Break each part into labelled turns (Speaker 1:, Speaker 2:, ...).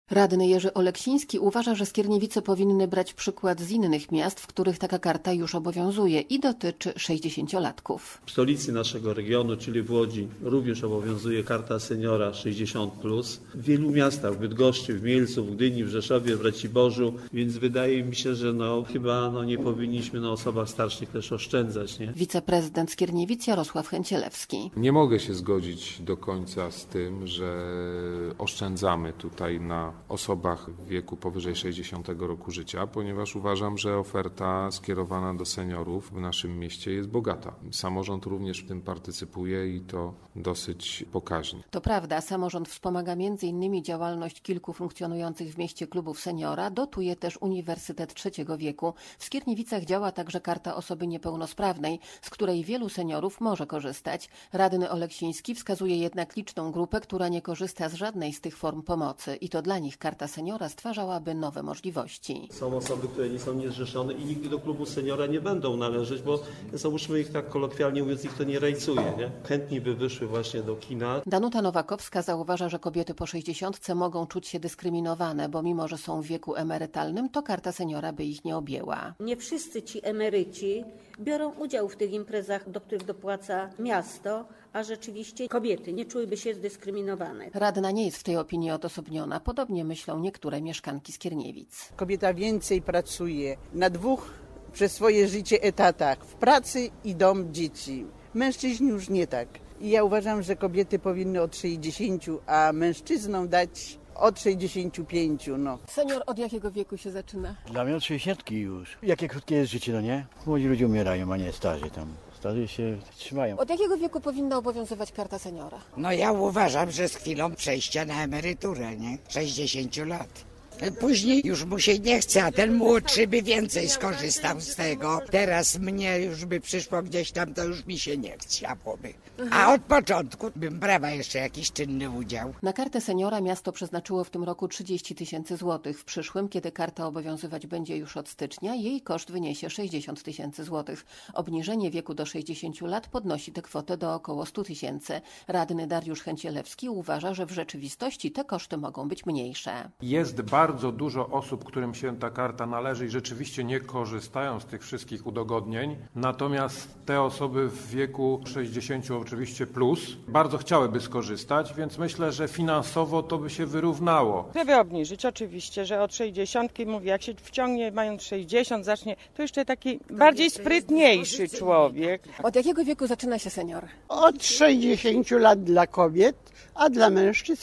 Speaker 1: Radny Jerzy Oleksiński uważa, że Skierniewice powinny brać przykład z innych miast, w których taka karta już obowiązuje i dotyczy 60-latków.
Speaker 2: W stolicy naszego regionu, czyli w Łodzi, również obowiązuje karta seniora 60+. W wielu miastach, w Bydgoszczy, w Mielcu, w Gdyni, w Rzeszowie, w Raciborzu, więc wydaje mi się, że chyba nie powinniśmy na osobach starszych też oszczędzać. Nie?
Speaker 1: Wiceprezydent Skierniewic Jarosław Chęcielewski.
Speaker 3: Nie mogę się zgodzić do końca z tym, że oszczędzamy tutaj na osobach w wieku powyżej 60 roku życia, ponieważ uważam, że oferta skierowana do seniorów w naszym mieście jest bogata. Samorząd również w tym partycypuje i to dosyć pokaźnie.
Speaker 1: To prawda, samorząd wspomaga m.in. działalność kilku funkcjonujących w mieście klubów seniora, dotuje też Uniwersytet Trzeciego Wieku. W Skierniewicach działa także karta osoby niepełnosprawnej, z której wielu seniorów może korzystać. Radny Oleksiński wskazuje jednak liczną grupę, która nie korzysta z żadnej z tych form pomocy i to dla nich karta seniora stwarzałaby nowe możliwości.
Speaker 2: Są osoby, które nie są niezrzeszone i nigdy do klubu seniora nie będą należeć, bo załóżmy ich tak kolokwialnie mówiąc, ich to nie rajcuje. Nie? Chętni by wyszły właśnie do kina.
Speaker 1: Danuta Nowakowska zauważa, że kobiety po 60 mogą czuć się dyskryminowane, bo mimo, że są w wieku emerytalnym, to karta seniora by ich nie objęła.
Speaker 4: Nie wszyscy ci emeryci biorą udział w tych imprezach, do których dopłaca miasto, a rzeczywiście kobiety nie czułyby się zdyskryminowane.
Speaker 1: Radna nie jest w tej opinii odosobniona. Podobnie myślą niektóre mieszkanki Skierniewic.
Speaker 5: Kobieta więcej pracuje na 2 przez swoje życie etatach, w pracy i dom dzieci. Mężczyźni już nie tak. I ja uważam, że kobiety powinny od 60, a mężczyznom dać od 65.
Speaker 1: Senior od jakiego wieku się zaczyna?
Speaker 6: Dla mnie od 60 już. Jakie krótkie jest życie, nie? Młodzi ludzie umierają, a nie starzy tam. Starzy się trzymają.
Speaker 1: Od jakiego wieku powinna obowiązywać karta seniora?
Speaker 7: Ja uważam, że z chwilą przejścia na emeryturę, nie? 60 lat. Później już mu się nie chce, a ten młodszy by więcej skorzystał z tego. Teraz mnie już by przyszło gdzieś tam, to już mi się nie chciałoby. A od początku bym brała jeszcze jakiś czynny udział.
Speaker 1: Na kartę seniora miasto przeznaczyło w tym roku 30 000 złotych. W przyszłym, kiedy karta obowiązywać będzie już od stycznia, jej koszt wyniesie 60 000 złotych. Obniżenie wieku do 60 lat podnosi tę kwotę do około 100 000. Radny Dariusz Chęcielewski uważa, że w rzeczywistości te koszty mogą być mniejsze.
Speaker 8: Jest bardzo dużo osób, którym się ta karta należy i rzeczywiście nie korzystają z tych wszystkich udogodnień. Natomiast te osoby w wieku 60 oczywiście plus bardzo chciałyby skorzystać, więc myślę, że finansowo to by się wyrównało.
Speaker 9: Żeby obniżyć oczywiście, że od 60, mówię, jak się wciągnie mając 60, zacznie, to jeszcze taki bardziej sprytniejszy człowiek.
Speaker 1: Od jakiego wieku zaczyna się senior?
Speaker 10: Od 60 lat dla kobiet, a dla mężczyzn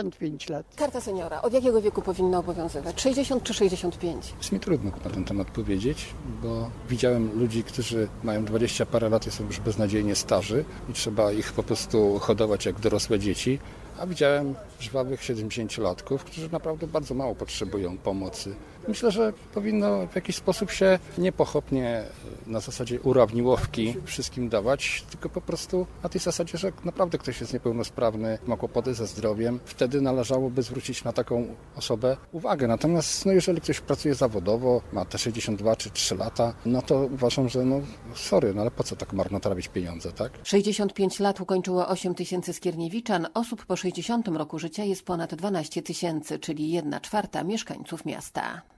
Speaker 10: 65 lat.
Speaker 1: Karta seniora od jakiego wieku powinna obowiązywać? 60 czy 65?
Speaker 11: Jest mi trudno na ten temat powiedzieć, bo widziałem ludzi, którzy mają 20 parę lat i są już beznadziejnie starzy i trzeba ich po prostu hodować jak dorosłe dzieci, a widziałem żwawych 70-latków, którzy naprawdę bardzo mało potrzebują pomocy. Myślę, że powinno w jakiś sposób się niepochopnie na zasadzie urawniłowki wszystkim dawać, tylko po prostu na tej zasadzie, że naprawdę ktoś jest niepełnosprawny, ma kłopoty ze zdrowiem, wtedy należałoby zwrócić na taką osobę uwagę. Natomiast jeżeli ktoś pracuje zawodowo, ma te 62 czy 3 lata, to uważam, że ale po co tak marnotrawić pieniądze, tak?
Speaker 1: 65 lat ukończyło 8 000 skierniewiczan, osób po 60 roku życia jest ponad 12 000, czyli 1/4 mieszkańców miasta.